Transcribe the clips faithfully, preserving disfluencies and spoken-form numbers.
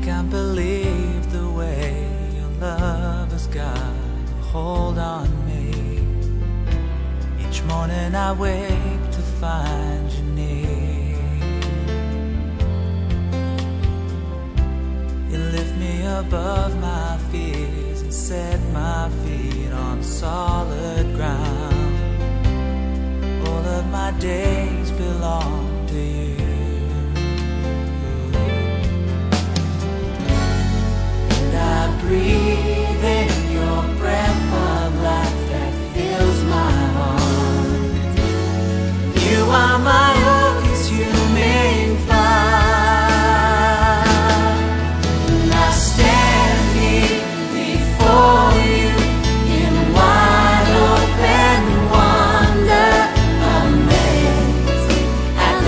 can't believe the way your love has got a hold on me. Each morning I wake to find you near. You lift me above my fears and set my feet on solid ground. All of my days belong to you. I breathe in your breath of life that fills my heart. You are my August humane fire. And I stand here before you in wide open wonder, amazed at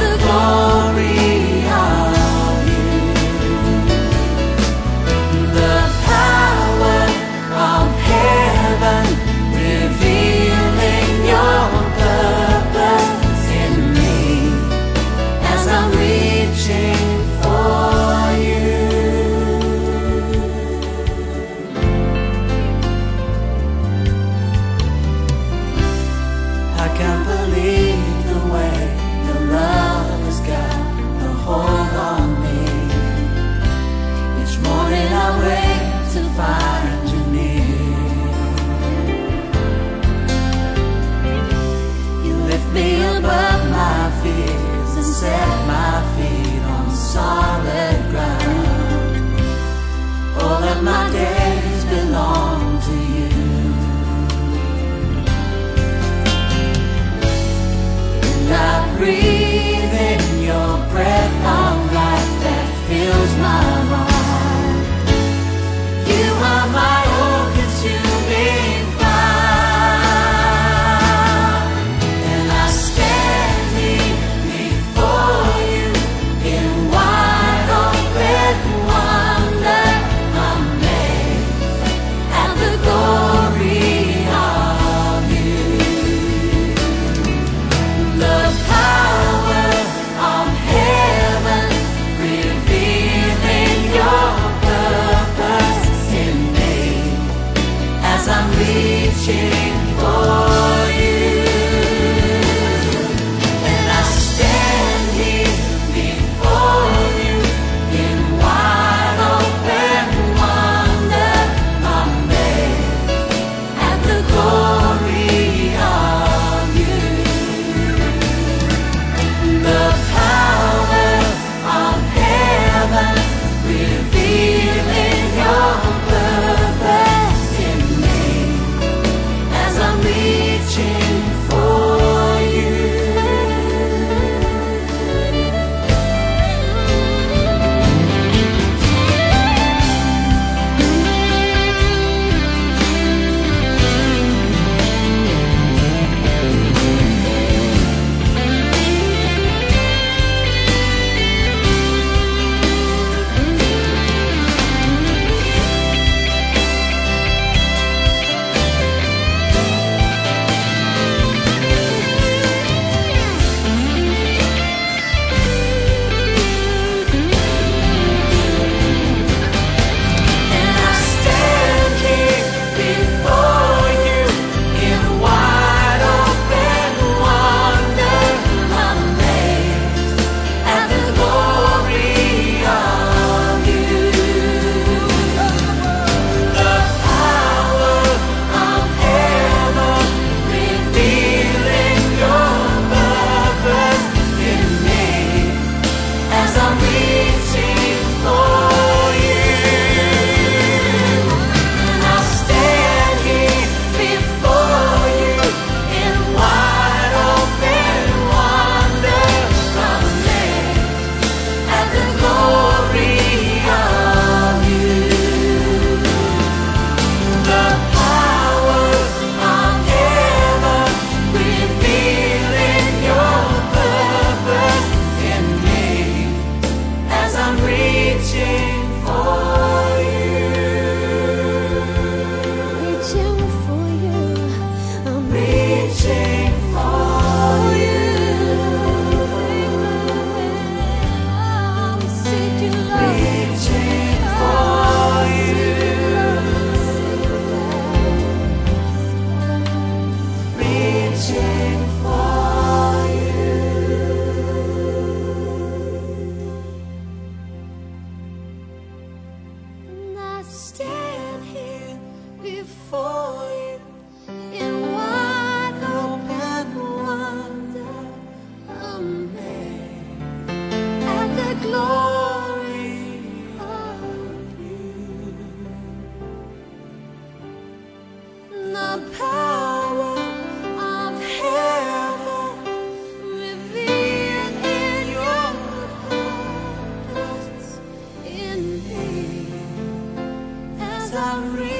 'cause I'm real.